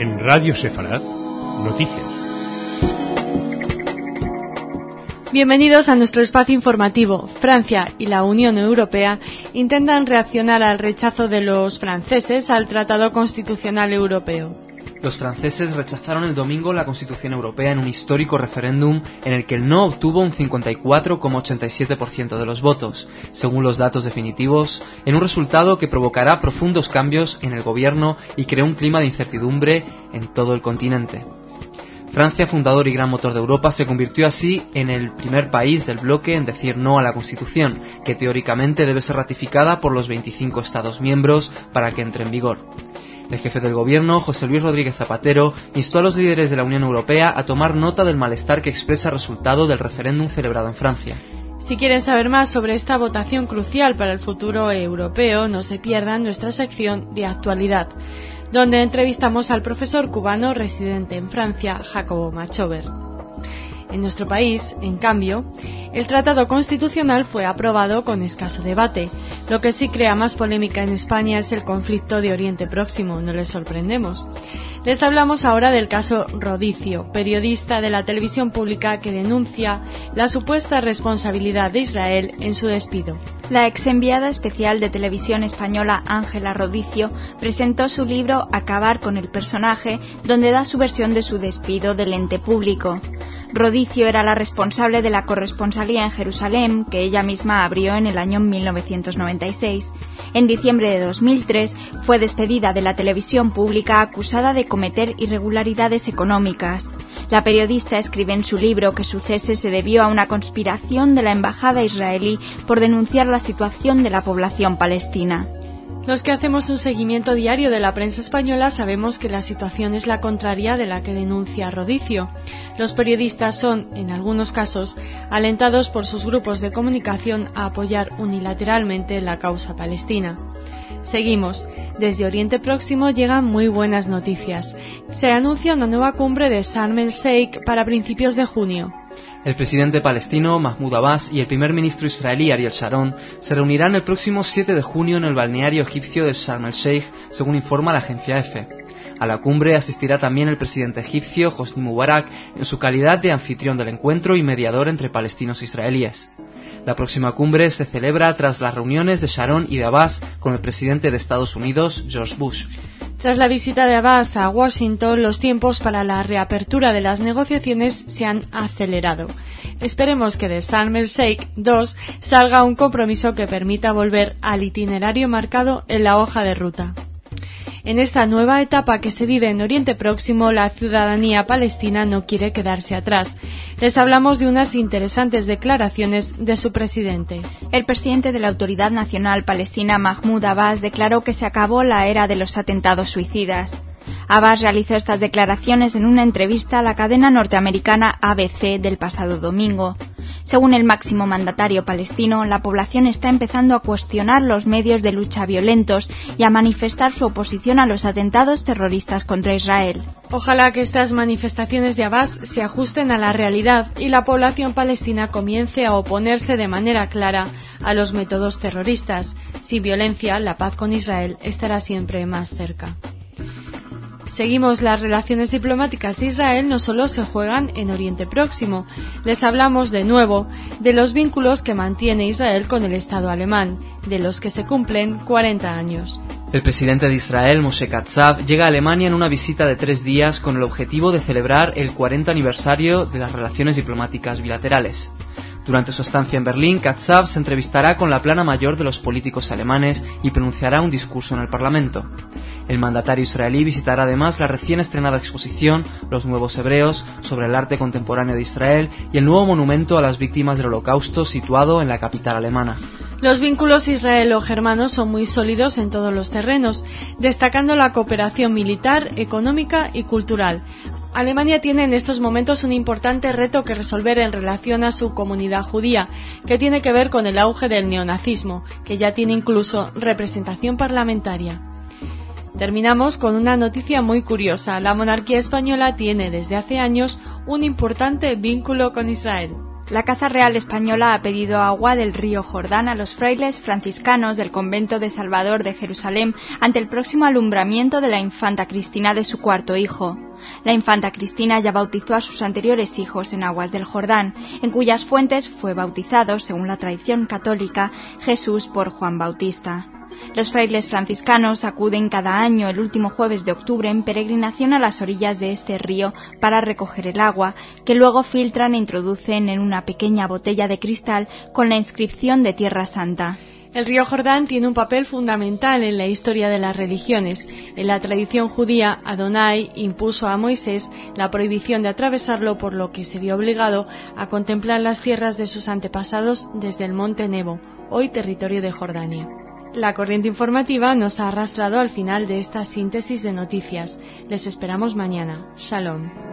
En Radio Sefarad, noticias. Bienvenidos a nuestro espacio informativo. Francia y la Unión Europea intentan reaccionar al rechazo de los franceses al Tratado Constitucional Europeo. Los franceses rechazaron el domingo la Constitución Europea en un histórico referéndum en el que el no obtuvo un 54,87% de los votos, según los datos definitivos, en un resultado que provocará profundos cambios en el gobierno y creó un clima de incertidumbre en todo el continente. Francia, fundador y gran motor de Europa, se convirtió así en el primer país del bloque en decir no a la Constitución, que teóricamente debe ser ratificada por los 25 Estados miembros para que entre en vigor. El jefe del gobierno, José Luis Rodríguez Zapatero, instó a los líderes de la Unión Europea a tomar nota del malestar que expresa el resultado del referéndum celebrado en Francia. Si quieren saber más sobre esta votación crucial para el futuro europeo, no se pierdan nuestra sección de actualidad, donde entrevistamos al profesor cubano residente en Francia, Jacobo Machover. En nuestro país, en cambio, el Tratado Constitucional fue aprobado con escaso debate. Lo que sí crea más polémica en España es el conflicto de Oriente Próximo, no les sorprendemos. Les hablamos ahora del caso Rodicio, periodista de la televisión pública que denuncia la supuesta responsabilidad de Israel en su despido. La ex enviada especial de Televisión Española Ángela Rodicio presentó su libro Acabar con el personaje, donde da su versión de su despido del ente público. Rodicio era la responsable de la corresponsalía en Jerusalén, que ella misma abrió en el año 1996. En diciembre de 2003 fue despedida de la televisión pública acusada de cometer irregularidades económicas. La periodista escribe en su libro que su cese se debió a una conspiración de la embajada israelí por denunciar la situación de la población palestina. Los que hacemos un seguimiento diario de la prensa española sabemos que la situación es la contraria de la que denuncia Rodicio. Los periodistas son, en algunos casos, alentados por sus grupos de comunicación a apoyar unilateralmente la causa palestina. Seguimos. Desde Oriente Próximo llegan muy buenas noticias. Se anuncia una nueva cumbre de Sharm el-Sheikh para principios de junio. El presidente palestino Mahmoud Abbas y el primer ministro israelí Ariel Sharon se reunirán el próximo 7 de junio en el balneario egipcio de Sharm el-Sheikh, según informa la agencia EFE. A la cumbre asistirá también el presidente egipcio Hosni Mubarak en su calidad de anfitrión del encuentro y mediador entre palestinos e israelíes. La próxima cumbre se celebra tras las reuniones de Sharon y de Abbas con el presidente de Estados Unidos, George Bush. Tras la visita de Abbas a Washington, los tiempos para la reapertura de las negociaciones se han acelerado. Esperemos que de Sharm el-Sheikh 2 salga un compromiso que permita volver al itinerario marcado en la hoja de ruta. En esta nueva etapa que se vive en Oriente Próximo, la ciudadanía palestina no quiere quedarse atrás. Les hablamos de unas interesantes declaraciones de su presidente. El presidente de la Autoridad Nacional Palestina, Mahmoud Abbas, declaró que se acabó la era de los atentados suicidas. Abbas realizó estas declaraciones en una entrevista a la cadena norteamericana ABC del pasado domingo. Según el máximo mandatario palestino, la población está empezando a cuestionar los medios de lucha violentos y a manifestar su oposición a los atentados terroristas contra Israel. Ojalá que estas manifestaciones de Abbas se ajusten a la realidad y la población palestina comience a oponerse de manera clara a los métodos terroristas. Sin violencia, la paz con Israel estará siempre más cerca. Seguimos. Las relaciones diplomáticas de Israel no solo se juegan en Oriente Próximo. Les hablamos de nuevo de los vínculos que mantiene Israel con el Estado alemán, de los que se cumplen 40 años. El presidente de Israel, Moshe Katsav, llega a Alemania en una visita de 3 días con el objetivo de celebrar el 40 aniversario de las relaciones diplomáticas bilaterales. Durante su estancia en Berlín, Katsav se entrevistará con la plana mayor de los políticos alemanes y pronunciará un discurso en el Parlamento. El mandatario israelí visitará además la recién estrenada exposición Los Nuevos Hebreos sobre el arte contemporáneo de Israel y el nuevo monumento a las víctimas del Holocausto situado en la capital alemana. Los vínculos israelo-germanos son muy sólidos en todos los terrenos, destacando la cooperación militar, económica y cultural. Alemania tiene en estos momentos un importante reto que resolver en relación a su comunidad judía, que tiene que ver con el auge del neonazismo, que ya tiene incluso representación parlamentaria. Terminamos con una noticia muy curiosa. La monarquía española tiene desde hace años un importante vínculo con Israel. La Casa Real Española ha pedido agua del río Jordán a los frailes franciscanos del convento de Salvador de Jerusalén ante el próximo alumbramiento de la infanta Cristina de su cuarto hijo. La infanta Cristina ya bautizó a sus anteriores hijos en aguas del Jordán, en cuyas fuentes fue bautizado, según la tradición católica, Jesús por Juan Bautista. Los frailes franciscanos acuden cada año el último jueves de octubre en peregrinación a las orillas de este río para recoger el agua, que luego filtran e introducen en una pequeña botella de cristal con la inscripción de Tierra Santa. El río Jordán tiene un papel fundamental en la historia de las religiones. En la tradición judía, Adonai impuso a Moisés la prohibición de atravesarlo, por lo que se vio obligado a contemplar las tierras de sus antepasados desde el monte Nebo, hoy territorio de Jordania. La corriente informativa nos ha arrastrado al final de esta síntesis de noticias. Les esperamos mañana. Shalom.